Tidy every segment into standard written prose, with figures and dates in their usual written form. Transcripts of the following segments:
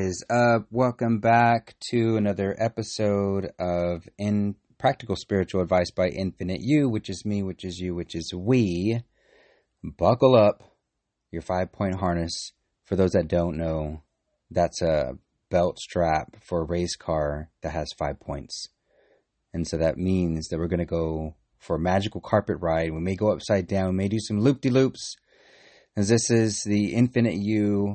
guys. Welcome back to another episode of Practical Spiritual Advice by Infinite You, which is me, which is you, which is we. Buckle up your 5-point harness. For those that don't know, that's a belt strap for a race car that has 5 points. And so that means that we're going to go for a magical carpet ride. We may go upside down. We may do some loop-de-loops. As this is the Infinite You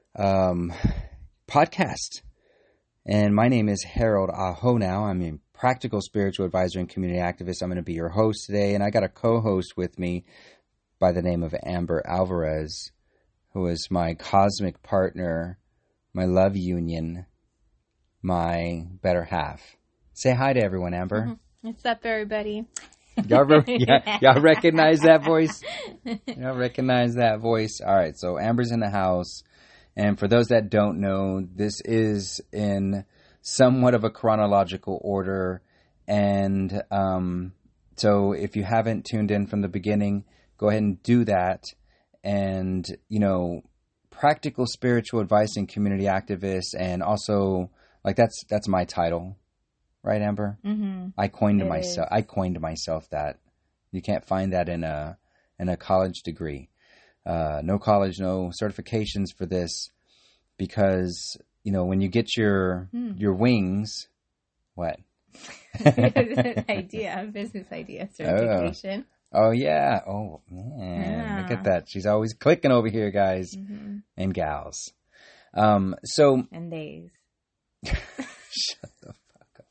podcast. And my name is Harold Ahonow. I'm a practical spiritual advisor and community activist. I'm going to be your host today. And I got a co-host with me by the name of Amber Alvarez, who is my cosmic partner, my love union, my better half. Say hi to everyone, Amber. Mm-hmm. What's up, everybody? Y'all recognize that voice? Y'all recognize that voice? All right, so Amber's in the house. And for those that don't know, this is in somewhat of a chronological order. And so if you haven't tuned in from the beginning, go ahead and do that. And, you know, practical spiritual advice and community activist. And also, like, that's my title. Right, Amber? Mm-hmm. I coined myself that. You can't find that in a college degree. No college, no certifications for this, because you know when you get your wings, what? Business idea certification. Oh yeah. Oh man, Yeah. Look at that. She's always clicking over here, guys and gals. And days. Shut the fuck up.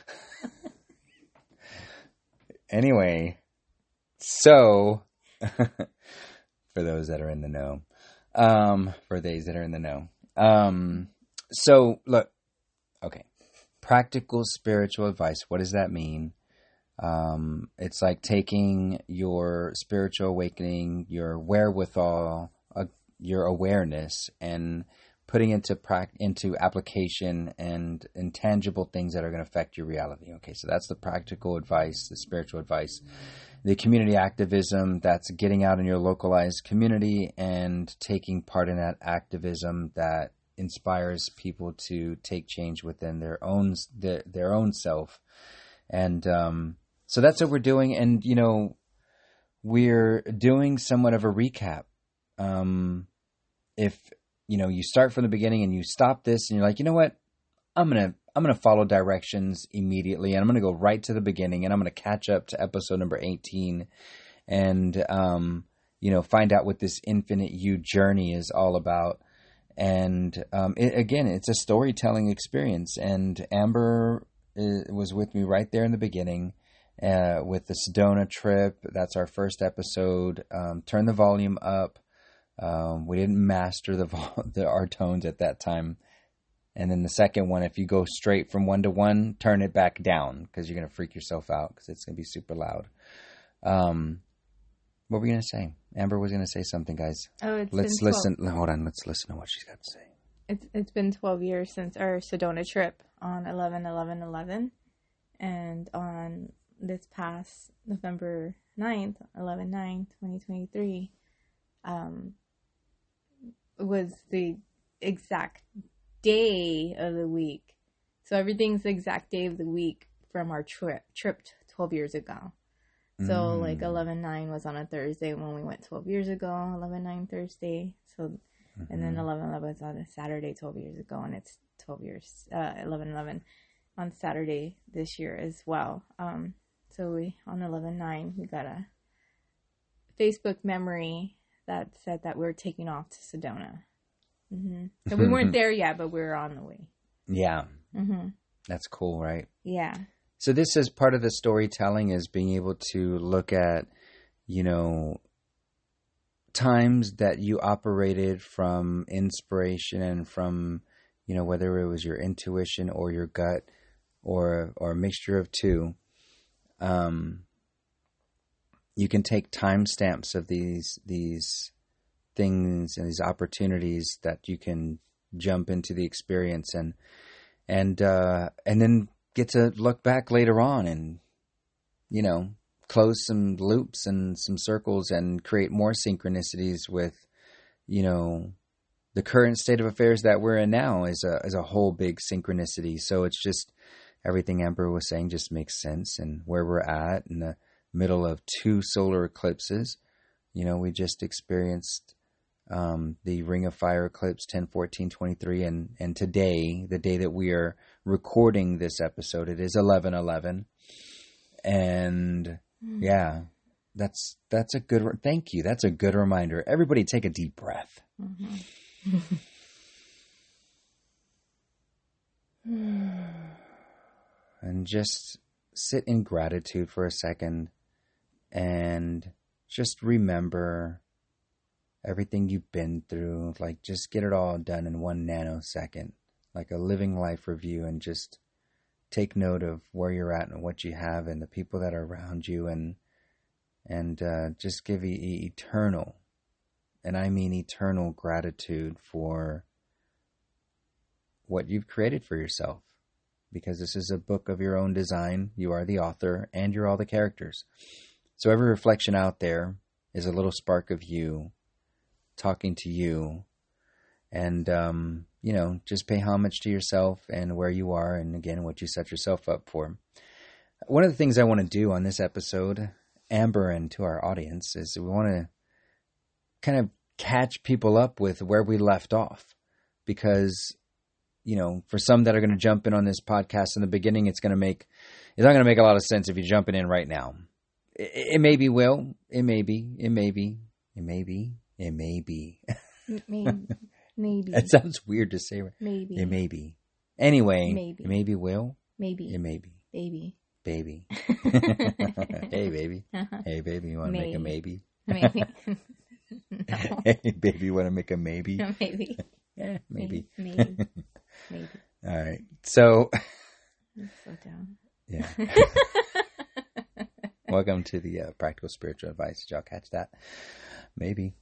Anyway, so for those that are in the know, so look, okay, practical spiritual advice. What does that mean? It's like taking your spiritual awakening, your wherewithal, your awareness, and putting into application and intangible things that are going to affect your reality. Okay, so that's the practical advice, the spiritual advice. The community activism, that's getting out in your localized community and taking part in that activism that inspires people to take change within their own self. And so that's what we're doing. And, you know, we're doing somewhat of a recap. If you know, you start from the beginning and you stop this and you're like, you know what? I'm going to follow directions immediately, and I'm going to go right to the beginning, and I'm going to catch up to episode number 18 and, you know, find out what this Infinite You journey is all about. And, again, it's a storytelling experience, and Amber was with me right there in the beginning, with the Sedona trip. That's our first episode. Turn the volume up. We didn't master our tones at that time. And then the second one, if you go straight from 1 to 1, turn it back down, because you're going to freak yourself out because it's going to be super loud. What were we going to say? Amber was going to say something, guys. Oh, let's listen. Hold on. Let's listen to what she's got to say. It's been 12 years since our Sedona trip on 11/11/11. And on this past November 9th, 11/9/2023, was the exact day of the week. So everything's the exact day of the week from our trip 12 years ago. So like 11/9 was on a Thursday when we went 12 years ago, 11/9 Thursday. So, and then 11/11 was on a Saturday 12 years ago, and it's 12 years, 11/11 on Saturday this year as well. So we, on 11/9, we got a Facebook memory that said that we're taking off to Sedona. So we weren't there yet, but we were on the way. Yeah. That's cool, right? Yeah. So this is part of the storytelling, is being able to look at, you know, times that you operated from inspiration and from, you know, whether it was your intuition or your gut or a mixture of two. You can take timestamps of these things and these opportunities that you can jump into the experience and then get to look back later on and, you know, close some loops and some circles and create more synchronicities with, you know, the current state of affairs that we're in now is a whole big synchronicity. So it's just everything Amber was saying just makes sense, and where we're at in the middle of 2 solar eclipses. You know, we just experienced the Ring of Fire eclipse 10/14/23, and today, the day that we are recording this episode, it is 11/11, and yeah, that's a good. Thank you. That's a good reminder. Everybody, take a deep breath. And just sit in gratitude for a second and just remember everything you've been through. Like, just get it all done in 1 nanosecond, like a living life review, and just take note of where you're at and what you have and the people that are around you, and just give eternal, and I mean eternal, gratitude for what you've created for yourself. Because this is a book of your own design. You are the author, and you're all the characters. So every reflection out there is a little spark of you talking to you. And, just pay homage to yourself and where you are, and again, what you set yourself up for. One of the things I want to do on this episode, Amber, and to our audience, is we want to kind of catch people up with where we left off. Because, for some that are going to jump in on this podcast in the beginning, it's not going to make a lot of sense if you're jumping in right now. It maybe will. It may be. Maybe. Maybe. That sounds weird to say. Maybe. It may be. Anyway. Maybe. It maybe will. Maybe. It may be. Baby. Hey, baby. Uh-huh. Hey, baby. You want to make a maybe? Maybe. No. Hey, baby. You want to make a maybe? Maybe. Yeah, maybe. Maybe. All right. So. Slow down. Yeah. Welcome to the Practical Spiritual Advice. Did y'all catch that? Maybe.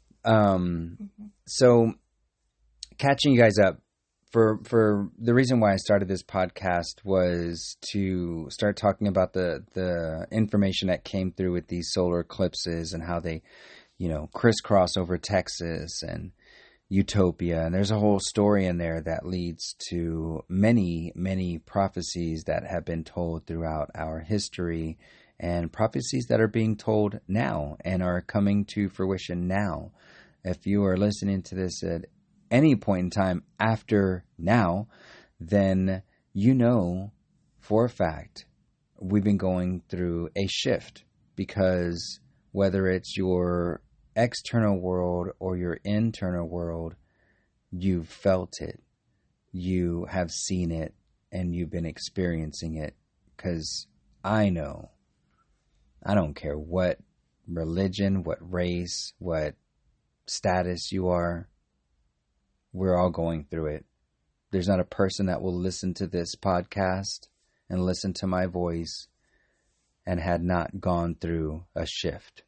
So, catching you guys up, for the reason why I started this podcast was to start talking about the information that came through with these solar eclipses and how they, crisscross over Texas and Utopia. And there's a whole story in there that leads to many, many prophecies that have been told throughout our history, and prophecies that are being told now and are coming to fruition now. If you are listening to this at any point in time after now, then you know for a fact we've been going through a shift, because whether it's your external world or your internal world, you've felt it, you have seen it, and you've been experiencing it. Because I know, I don't care what religion, what race, what status you are, we're all going through it. There's not a person that will listen to this podcast and listen to my voice and had not gone through a shift.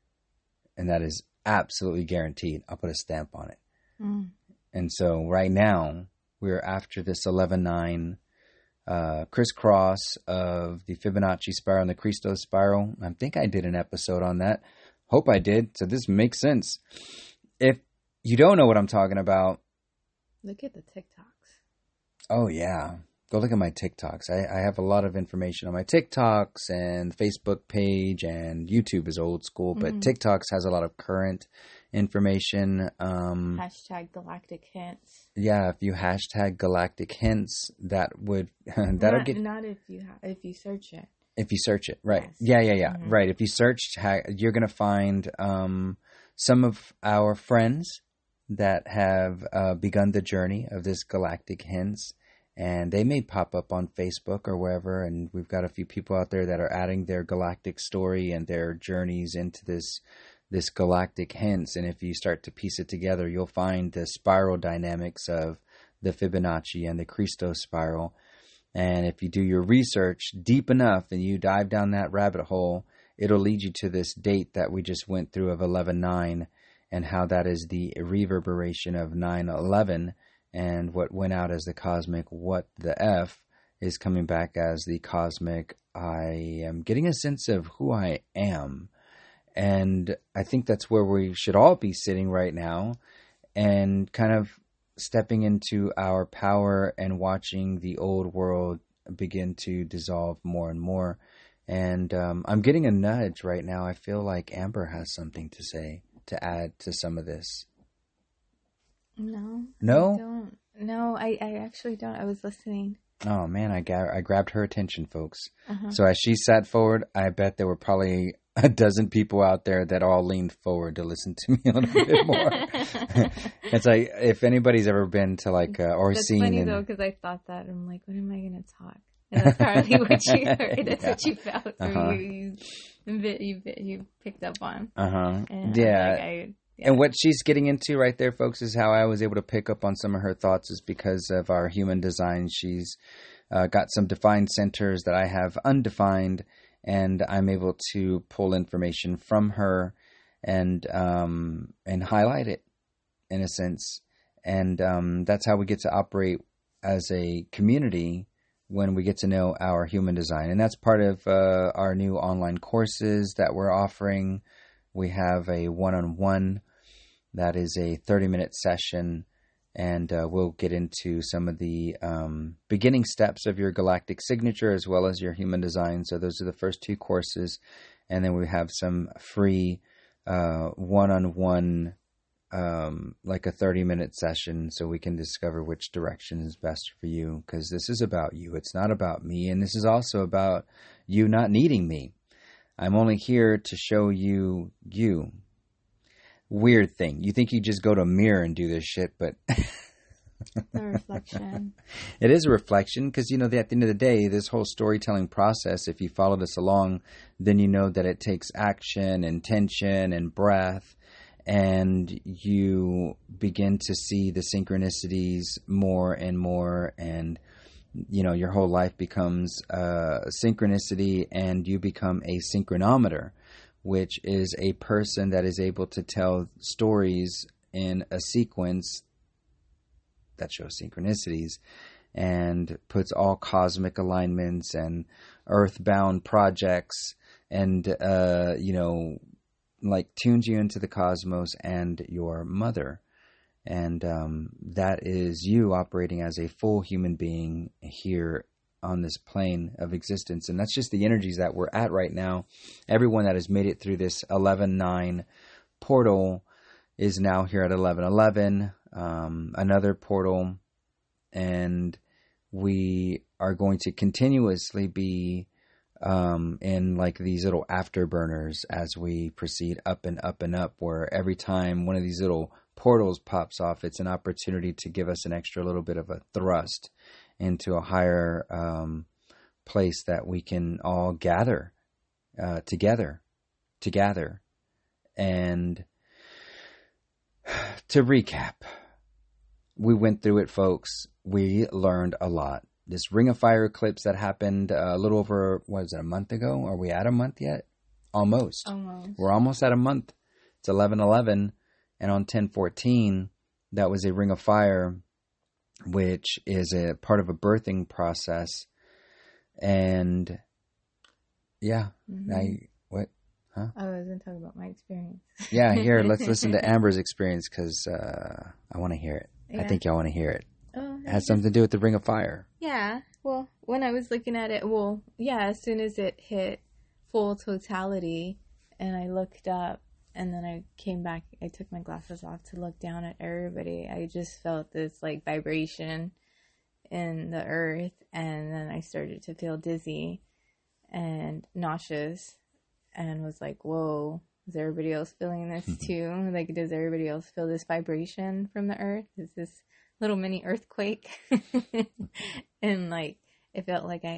And that is absolutely guaranteed. I'll put a stamp on it. And so right now, we're after this 11/9 crisscross of the Fibonacci spiral and the Christos spiral. I think I did an episode on that. Hope I did. So this makes sense. If you don't know what I'm talking about, look at the TikToks. Oh, yeah. Go look at my TikToks. I have a lot of information on my TikToks and Facebook page, and YouTube is old school, but TikToks has a lot of current information. Hashtag Galactic Hints. Yeah, if you hashtag Galactic Hints, that would not if you search it. If you search it, right? Yes. Yeah. Right. If you search, you're gonna find some of our friends that have begun the journey of this Galactic Hints. And they may pop up on Facebook or wherever, and we've got a few people out there that are adding their galactic story and their journeys into this Galactic Hints. And if you start to piece it together, you'll find the spiral dynamics of the Fibonacci and the Christos spiral. And if you do your research deep enough and you dive down that rabbit hole, it'll lead you to this date that we just went through of 11/9, and how that is the reverberation of 9/11. And what went out as the cosmic what the F is coming back as the cosmic I am getting a sense of who I am. And I think that's where we should all be sitting right now, and kind of stepping into our power and watching the old world begin to dissolve more and more. And I'm getting a nudge right now. I feel like Amber has something to say, to add to some of this. No. No? I don't. No, I actually don't. I was listening. Oh, man, I grabbed her attention, folks. Uh-huh. So as she sat forward, I bet there were probably a dozen people out there that all leaned forward to listen to me a little bit more. It's like, if anybody's ever been to like, or That's seen. funny though, because I thought that. I'm like, when am I going to talk? And that's probably what you heard. That's what you felt. Or you picked up on. And yeah. And what she's getting into right there, folks, is how I was able to pick up on some of her thoughts is because of our human design. She's got some defined centers that I have undefined, and I'm able to pull information from her and highlight it in a sense. And that's how we get to operate as a community when we get to know our human design. And that's part of our new online courses that we're offering. We have a one-on-one that is a 30-minute session, and we'll get into some of the beginning steps of your galactic signature as well as your human design. So those are the first two courses. And then we have some free one-on-one, like a 30-minute session, so we can discover which direction is best for you, because this is about you. It's not about me, and this is also about you not needing me. I'm only here to show you you. Weird thing. You think you just go to a mirror and do this shit, but The reflection. It is a reflection because, at the end of the day, this whole storytelling process, if you follow this along, then you know that it takes action, intention, and breath, and you begin to see the synchronicities more and more, and your whole life becomes synchronicity, and you become a synchronometer, which is a person that is able to tell stories in a sequence that shows synchronicities and puts all cosmic alignments and earthbound projects and, tunes you into the cosmos and your mother. And that is you operating as a full human being here on this plane of existence. And that's just the energies that we're at right now. Everyone that has made it through this 11-9 portal is now here at 11-11, another portal. And we are going to continuously be in like these little afterburners as we proceed up and up and up, where every time one of these little portals pops off, it's an opportunity to give us an extra little bit of a thrust into a higher place that we can all gather together. And to recap, we went through it, folks. We learned a lot. This Ring of Fire eclipse that happened a little over, a month ago? Are we at a month yet? Almost. We're almost at a month. It's 11-11. And on 10-14, that was a Ring of Fire, which is a part of a birthing process. And yeah, I wasn't talking about my experience. Yeah, here, let's listen to Amber's experience because I want to hear it. Yeah. I think y'all want to hear it. Oh, it has something to do with the Ring of Fire. Yeah. Well, when I was looking at it, as soon as it hit full totality and I looked up and then I came back, I took my glasses off to look down at everybody. I just felt this like vibration in the earth, and then I started to feel dizzy and nauseous and was like, whoa, is everybody else feeling this too? Like, does everybody else feel this vibration from the earth? Is this little mini earthquake? And like, it felt like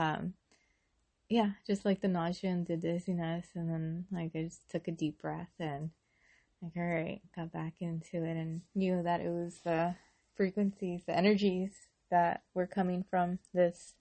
just like the nausea and the dizziness. And then like, I just took a deep breath and like, all right, got back into it and knew that it was the frequencies, the energies that were coming from this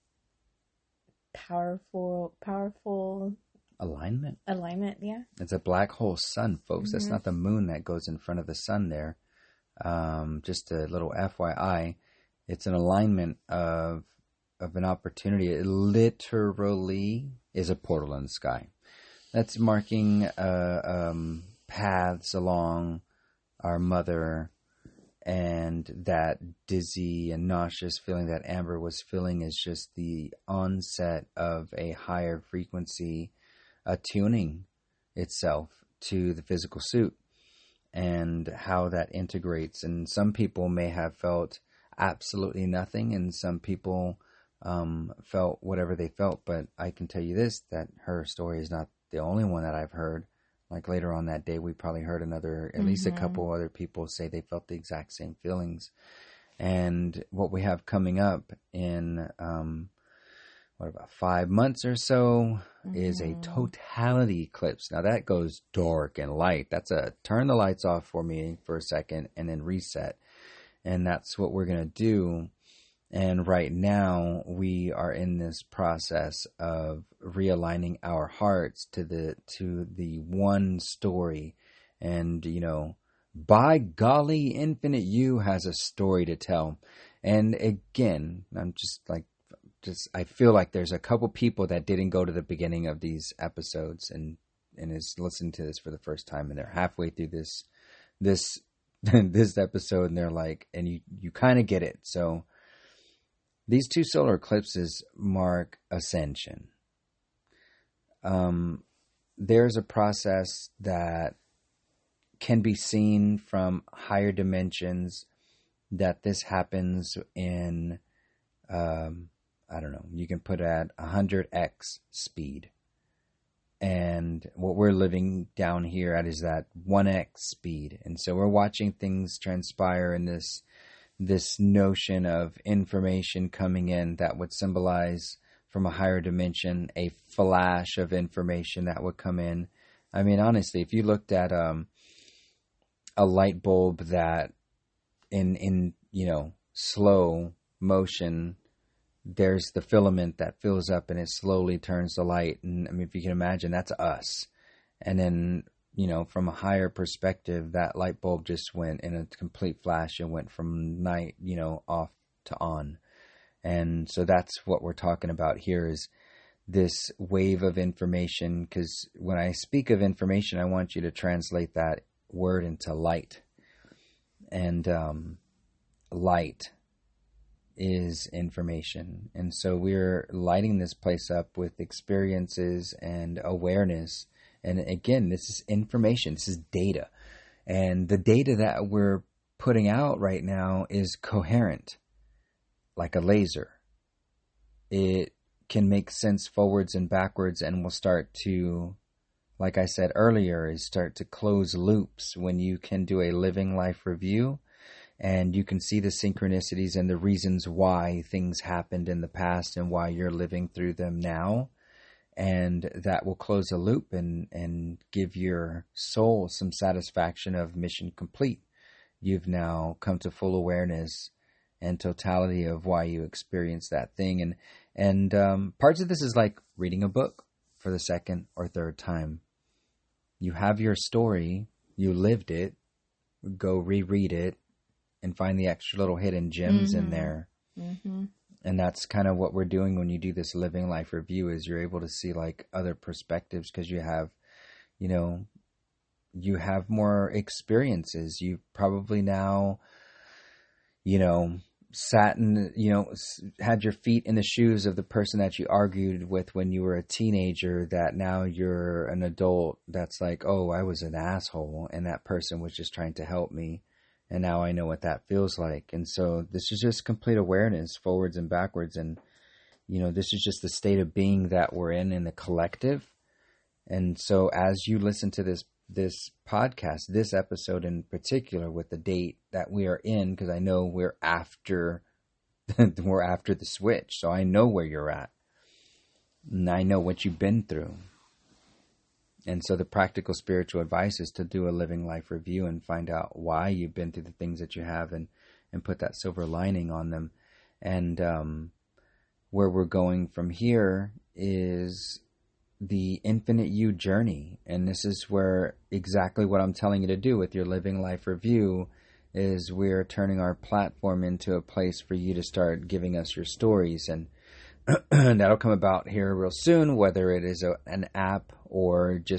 powerful alignment. Yeah. It's a black hole sun, folks. That's not the moon that goes in front of the sun there. Just a little FYI, it's an alignment of an opportunity. It literally is a portal in the sky. That's marking paths along our mother And that dizzy and nauseous feeling that Amber was feeling is just the onset of a higher frequency attuning itself to the physical suit and how that integrates. And some people may have felt absolutely nothing, and some people felt whatever they felt. But I can tell you this, that her story is not the only one that I've heard. Like later on that day, we probably heard at least a couple other people say they felt the exact same feelings. And what we have coming up in, about 5 months or so is a totality eclipse. Now that goes dark and light. That's a turn the lights off for me for a second and then reset. And that's what we're going to do. And right now we are in this process of realigning our hearts to the one story. And, by golly, Infinite You has a story to tell. And again, I feel like there's a couple people that didn't go to the beginning of these episodes and is listening to this for the first time, and they're halfway through this this episode, and they're like, and you kind of get it. So these 2 solar eclipses mark ascension. There's a process that can be seen from higher dimensions that this happens in, I don't know, you can put it at 100x speed. And what we're living down here at is that 1x speed. And so we're watching things transpire in this notion of information coming in that would symbolize from a higher dimension a flash of information that would come in. I mean, honestly, if you looked at a light bulb that in slow motion, there's the filament that fills up and it slowly turns the light. And I mean, if you can imagine, that's us. And then, from a higher perspective, that light bulb just went in a complete flash and went from night, off to on. And so that's what we're talking about here, is this wave of information. Because when I speak of information, I want you to translate that word into light. And light is information. And so we're lighting this place up with experiences and awareness. And again, this is information. This is data. And the data that we're putting out right now is coherent, like a laser. It can make sense forwards and backwards, and will start to, like I said earlier, is start to close loops when you can do a living life review. And you can see the synchronicities and the reasons why things happened in the past and why you're living through them now. And that will close a loop and give your soul some satisfaction of mission complete. You've now come to full awareness and totality of why you experienced that thing. And parts of this is like reading a book for the second or third time. You have your story, you lived it, go reread it, and find the extra little hidden gems in there. Mm-hmm. And that's kind of what we're doing when you do this living life review, is you're able to see like other perspectives, because you have, you have more experiences. You probably now, sat in, had your feet in the shoes of the person that you argued with when you were a teenager, that now you're an adult that's like, oh, I was an asshole and that person was just trying to help me. And now I know what that feels like. And so this is just complete awareness, forwards and backwards. And, this is just the state of being that we're in the collective. And so as you listen to this podcast, this episode in particular, with the date that we are in, because I know we're after the switch. So I know where you're at. And I know what you've been through. And so the practical spiritual advice is to do a living life review and find out why you've been through the things that you have, and put that silver lining on them. And where we're going from here is the Infinite You journey. And this is where exactly what I'm telling you to do with your living life review is we're turning our platform into a place for you to start giving us your stories. And that'll come about here real soon, whether it is an app or just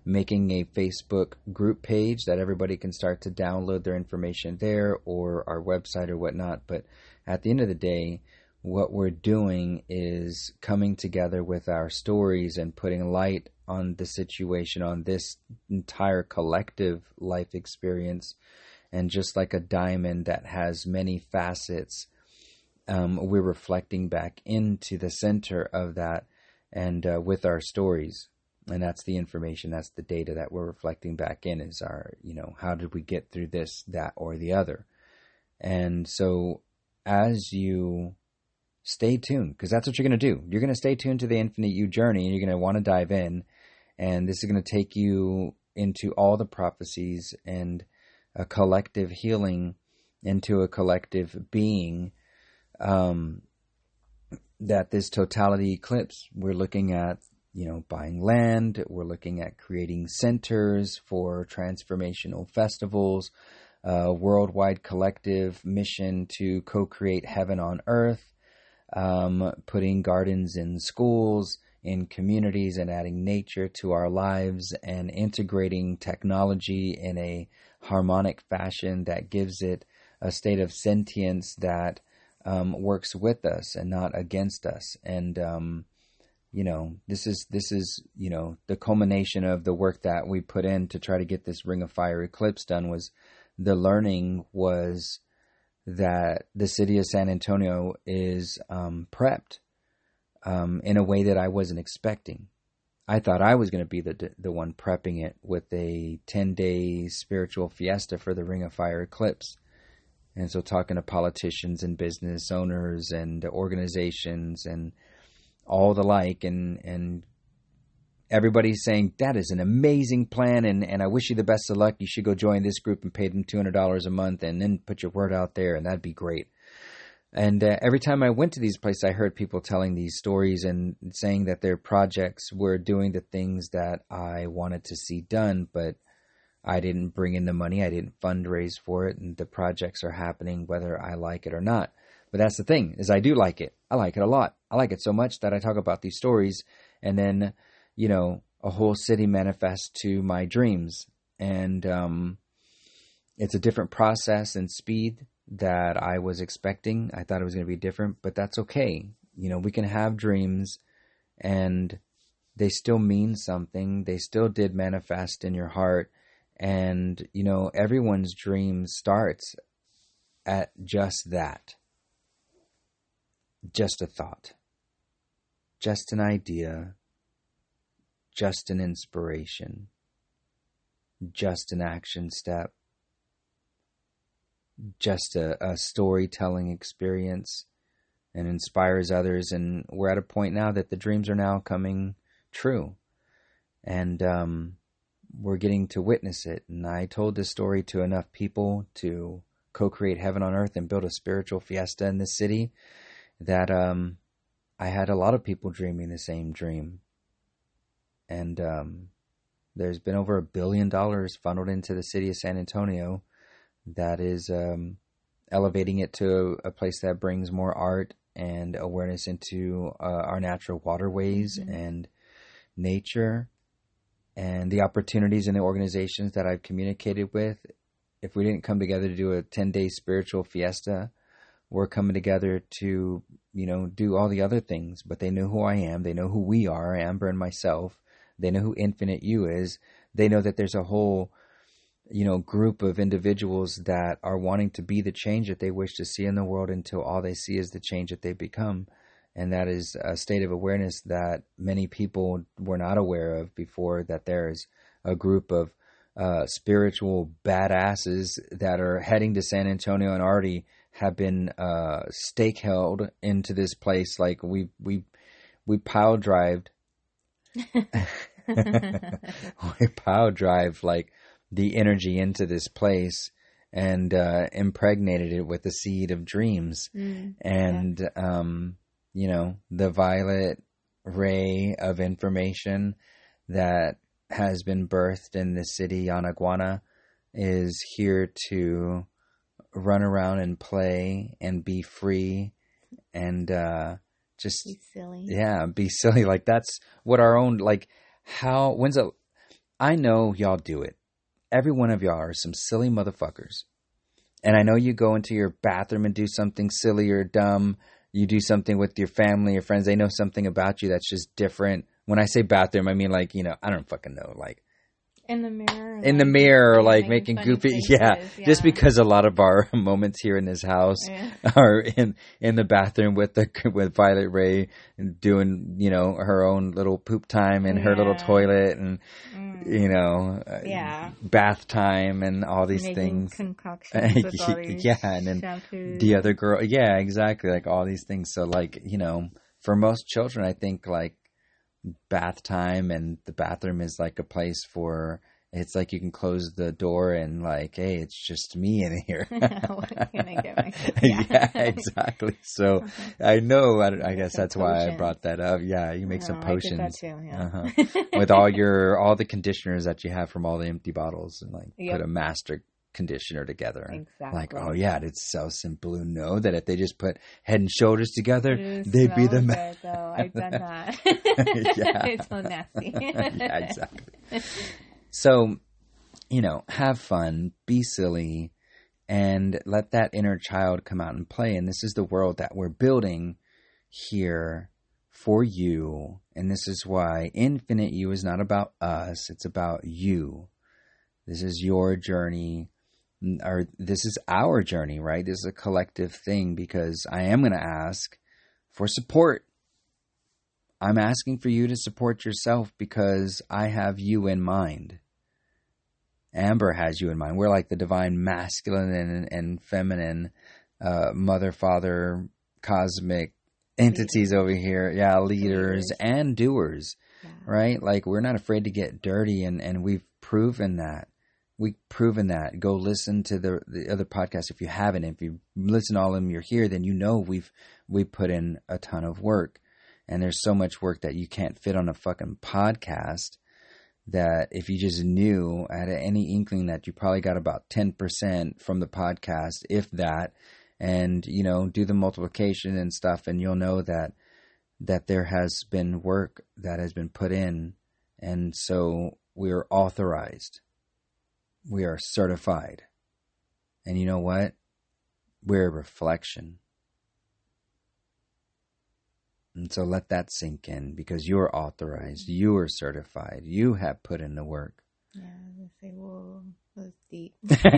making a Facebook group page that everybody can start to download their information there, or our website or whatnot. But at the end of the day, what we're doing is coming together with our stories and putting light on the situation, on this entire collective life experience. And just like a diamond that has many facets, we're reflecting back into the center of that, and with our stories. And that's the information, that's the data that we're reflecting back in, is our, how did we get through this, that, or the other. And so as you stay tuned, because that's what you're going to do. You're going to stay tuned to the Infinite You journey, and you're going to want to dive in. And this is going to take you into all the prophecies and a collective healing, into a collective being, that this totality eclipse, we're looking at, buying land. We're looking at creating centers for transformational festivals, worldwide collective mission to co-create heaven on earth, putting gardens in schools, in communities, and adding nature to our lives, and integrating technology in a harmonic fashion that gives it a state of sentience that works with us and not against us. And this is the culmination of the work that we put in to try to get this Ring of Fire eclipse done. Was the learning was that the city of San Antonio is prepped in a way that I wasn't expecting. I thought I was going to be the one prepping it with a 10-day spiritual fiesta for the Ring of Fire eclipse. And so talking to politicians and business owners and organizations and all the like, and everybody's saying, that is an amazing plan, and I wish you the best of luck. You should go join this group and pay them $200 a month and then put your word out there, and that'd be great. And every time I went to these places, I heard people telling these stories and saying that their projects were doing the things that I wanted to see done, but I didn't bring in the money. I didn't fundraise for it, and the projects are happening whether I like it or not. But that's the thing, is I do like it. I like it a lot. I like it so much that I talk about these stories, and then, a whole city manifests to my dreams. And it's a different process and speed that I was expecting. I thought it was going to be different, but that's okay. We can have dreams, and they still mean something. They still did manifest in your heart. And, everyone's dream starts at just that. Just a thought. Just an idea. Just an inspiration. Just an action step. Just a storytelling experience, and inspires others. And we're at a point now that the dreams are now coming true. And we're getting to witness it. And I told this story to enough people to co-create heaven on earth and build a spiritual fiesta in this city that I had a lot of people dreaming the same dream. And there's been over $1 billion funneled into the city of San Antonio that is elevating it to a place that brings more art and awareness into our natural waterways and nature, and the opportunities and the organizations that I've communicated with. If we didn't come together to do a 10-day spiritual fiesta, we're coming together to, do all the other things. But they know who I am. They know who we are, Amber and myself. They know who Infinite You is. They know that there's a whole, group of individuals that are wanting to be the change that they wish to see in the world, until all they see is the change that they become. And that is a state of awareness that many people were not aware of before, that there's a group of spiritual badasses that are heading to San Antonio and already have been stake held into this place. Like we pile drived. We pile drive like the energy into this place and impregnated it with the seed of dreams. And the violet ray of information that has been birthed in the city, Yanaguana, is here to run around and play and be free and just be silly. Yeah, be silly. Like that's what our own, like, how, I know y'all do it. Every one of y'all are some silly motherfuckers. And I know you go into your bathroom and do something silly or dumb. You do something with your family or friends. They know something about you that's just different. When I say bathroom, I mean like, I don't fucking know. Like in the mirror. In the mirror, like making goofy. Faces, yeah. Just because a lot of our moments here in this house are in the bathroom with Violet Ray doing, her own little poop time in her little toilet and, bath time and all these making things. Concoctions with all these and then shampoos. The other girl. Yeah, exactly. Like all these things. So like, for most children, I think like bath time and the bathroom is like a place for, it's like you can close the door and like, hey, it's just me in here. What can I get myself? Yeah, exactly. So I know, I guess that's why I potions. brought that up. Yeah, you make some potions. I did that too, yeah. With all the conditioners that you have from all the empty bottles and like put a master conditioner together. Exactly. Like, oh yeah, it's so simple to know that if they just put Head and Shoulders together, It they'd be the smells good, though. I've done that. Yeah. It's so nasty. Yeah, exactly. So, have fun, be silly, and let that inner child come out and play. And this is the world that we're building here for you. And this is why Infinite You is not about us. It's about you. This is your journey, or this is our journey, right? This is a collective thing because I am going to ask for support. I'm asking for you to support yourself because I have you in mind. Amber has you in mind. We're like the divine masculine and feminine mother, father, cosmic entities over here. Yeah, leaders and doers, right? Like we're not afraid to get dirty and we've proven that. We've proven that. Go listen to the other podcasts if you haven't. If you listen to all of them, you're here, then we've put in a ton of work. And there's so much work that you can't fit on a fucking podcast that if you just knew at any inkling that you probably got about 10% from the podcast, if that, and, do the multiplication and stuff, and you'll know that there has been work that has been put in. And so we are authorized. We are certified. And you know what? We're a reflection. And so let that sink in because you're authorized. You are certified. You have put in the work. Yeah, I say, whoa, that's deep.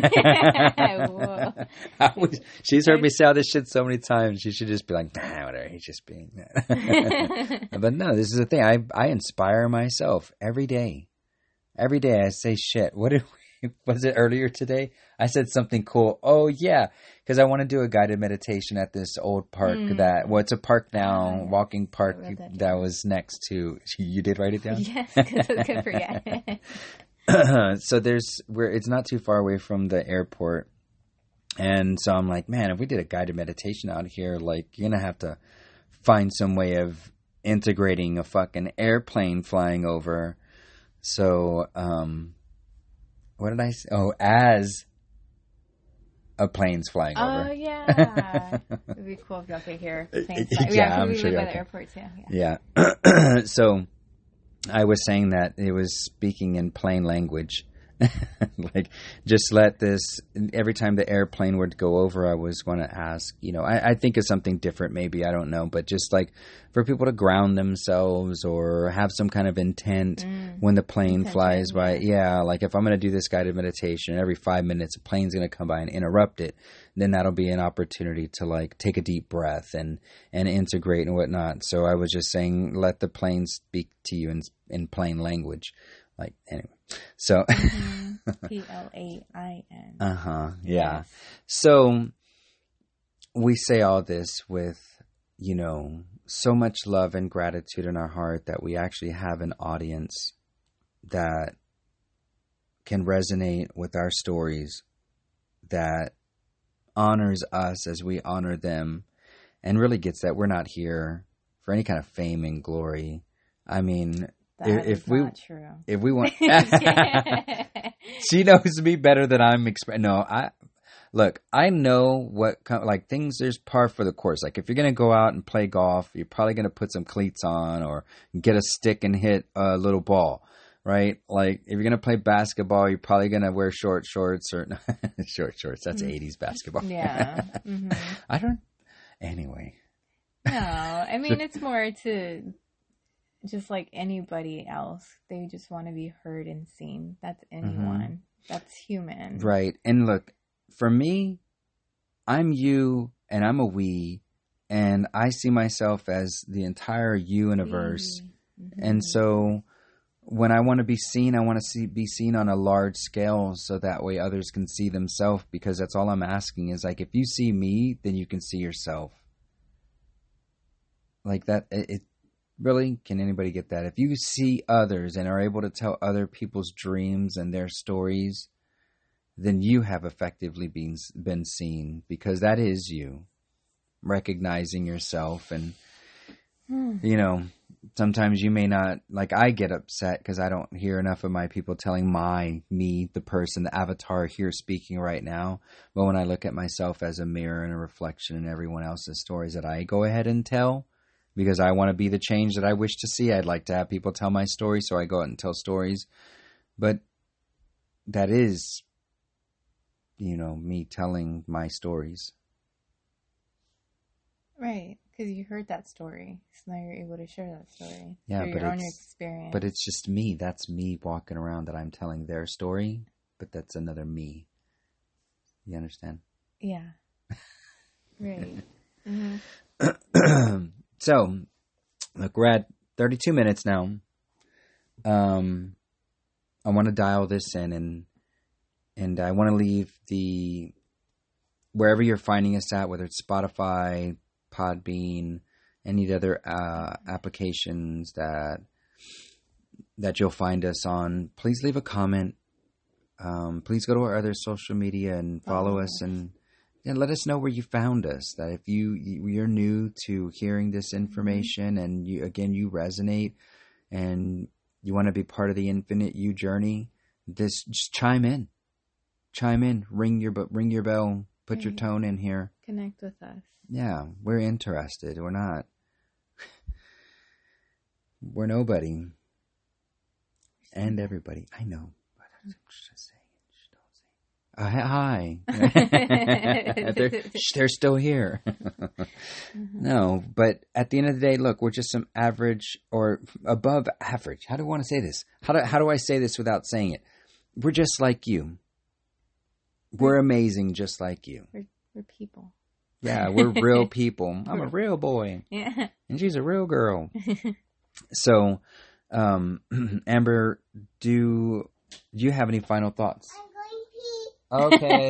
Whoa. She's heard me say all this shit so many times. She should just be like, nah, whatever. He's just being. But no, this is the thing. I inspire myself every day. Every day I say shit. Was it earlier today? I said something cool. Oh, yeah. Because I want to do a guided meditation at this old park it's a park now, walking park that was next to. You did write it down? Yes, because I could forget. So it's not too far away from the airport. And so I'm like, man, if we did a guided meditation out here, like, you're going to have to find some way of integrating a fucking airplane flying over. So, what did I say? Oh, as a plane's flying over. Oh, yeah. It'd be cool if y'all could hear planes fly. Yeah, I'm we sure. live by the airport, too. Yeah. So I was saying that it was speaking in plain language. Like, just let this, every time the airplane would go over, I was going to ask, I think of something different maybe, I don't know, but just like for people to ground themselves or have some kind of intent when the plane flies by. Yeah, like if I'm going to do this guided meditation, every 5 minutes a plane's going to come by and interrupt it, then that'll be an opportunity to like take a deep breath and integrate and whatnot. So I was just saying, let the plane speak to you in plain language. Like, anyway, so. Plain. Yeah. Yes. So we say all this with, so much love and gratitude in our heart that we actually have an audience that can resonate with our stories, that honors us as we honor them, and really gets that we're not here for any kind of fame and glory. I mean, if we want, she knows me better than I'm. I know what like things. There's par for the course. Like if you're gonna go out and play golf, you're probably gonna put some cleats on or get a stick and hit a little ball. right? Like if you're going to play basketball, you're probably going to wear short shorts or short shorts. That's 80s basketball. Yeah. Mm-hmm. I don't, anyway. No, I mean, it's more to just like anybody else. They just want to be heard and seen. That's anyone. That's human. Right. And look, for me, I'm you and I'm a we, and I see myself as the entire universe. And so when I want to be seen, I want to be seen on a large scale so that way others can see themselves, because that's all I'm asking is like, if you see me, then you can see yourself. Like that, it really, can anybody get that? If you see others and are able to tell other people's dreams and their stories, then you have effectively been seen, because that is you recognizing yourself. And, you know, sometimes you may not, like I get upset because I don't hear enough of my people telling me, the person, the avatar here speaking right now. But when I look at myself as a mirror and a reflection in everyone else's stories that I go ahead and tell, because I want to be the change that I wish to see. I'd like to have people tell my story, so I go out and tell stories. But that is, you know, me telling my stories. Right, because you heard that story, so now you're able to share that story. Yeah, through your own experience. But it's just me. That's me walking around that I'm telling their story, but that's another me. You understand? Yeah. Right. Mm-hmm. So, look, we're at 32 minutes now. I want to dial this in, and I want to leave wherever you're finding us at, whether it's Spotify, Podbean, any other applications that you'll find us on. Please leave a comment. Please go to our other social media and follow us, and let us know where you found us. That if you're new to hearing this information, and you resonate, and you want to be part of the Infinite You journey, just chime in, ring your bell, put your tone in here, connect with us. Yeah, we're interested. We're not. We're nobody, and everybody. I know, but I'm just saying. Hi. they're still here. No, but at the end of the day, look, we're just some average or above average. How do I want to say this? How do I say this without saying it? We're just like you. We're amazing just like you. We're people. Yeah, we're real people. I'm a real boy. Yeah. And she's a real girl. So, Amber, do you have any final thoughts? Okay.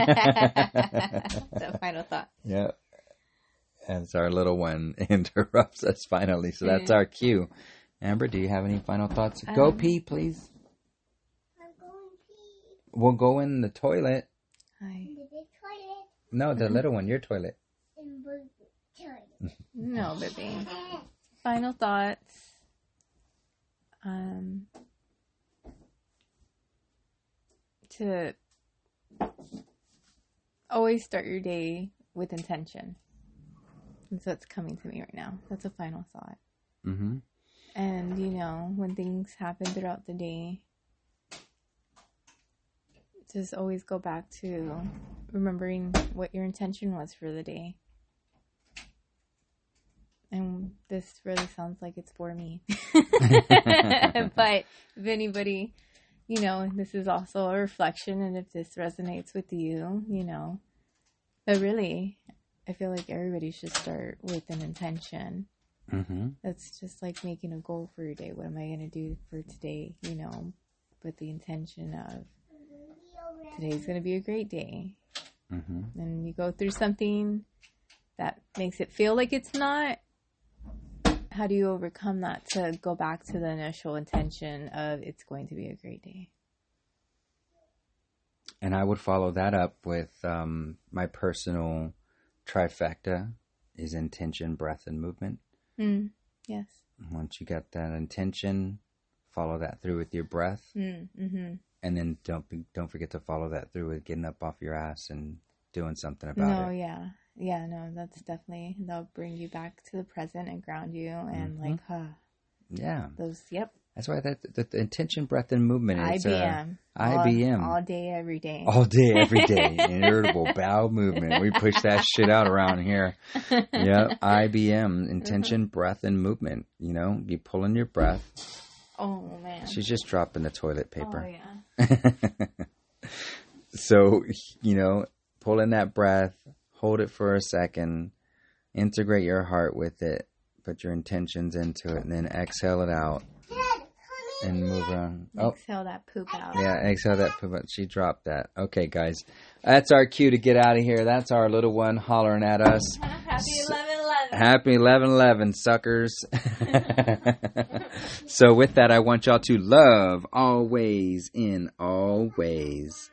The final thought. Yeah. As our little one interrupts us finally. So that's our cue. Amber, do you have any final thoughts? Go pee, please. I'm going pee. We'll go in the toilet. Hi. The big toilet. No, the little one, your toilet. In the toilet. No, baby. Final thoughts. To always start your day with intention. That's what's coming to me right now. That's a final thought. Mm-hmm. And, when things happen throughout the day, just always go back to remembering what your intention was for the day. And this really sounds like it's for me. But if anybody, this is also a reflection, and if this resonates with you, but really, I feel like everybody should start with an intention. Mm-hmm. That's just like making a goal for your day. What am I going to do for today? With the intention of today's going to be a great day. Mm-hmm. And you go through something that makes it feel like it's not. How do you overcome that to go back to the initial intention of it's going to be a great day? And I would follow that up with my personal trifecta is intention, breath, and movement. Yes. Once you get that intention, follow that through with your breath. Mm-hmm. And then don't forget to follow that through with getting up off your ass and doing something about it. Yeah, no, that's definitely, they'll bring you back to the present and ground you and Yeah. those, That's why the intention, breath, and movement is IBM. IBM. All day, every day. All day, every day. Irritable bowel movement. We push that shit out around here. Yeah, IBM. Intention, breath, and movement. You know, you pull in your breath. Oh, man. She's just dropping the toilet paper. Oh, yeah. So, you know, pull in that breath. Hold it for a second. Integrate your heart with it. Put your intentions into it. And then exhale it out. And move on. Exhale that poop out. Yeah, exhale that poop out. She dropped that. Okay, guys. That's our cue to get out of here. That's our little one hollering at us. Happy 11/11. Happy 11/11, suckers. So with that, I want y'all to love always in all ways.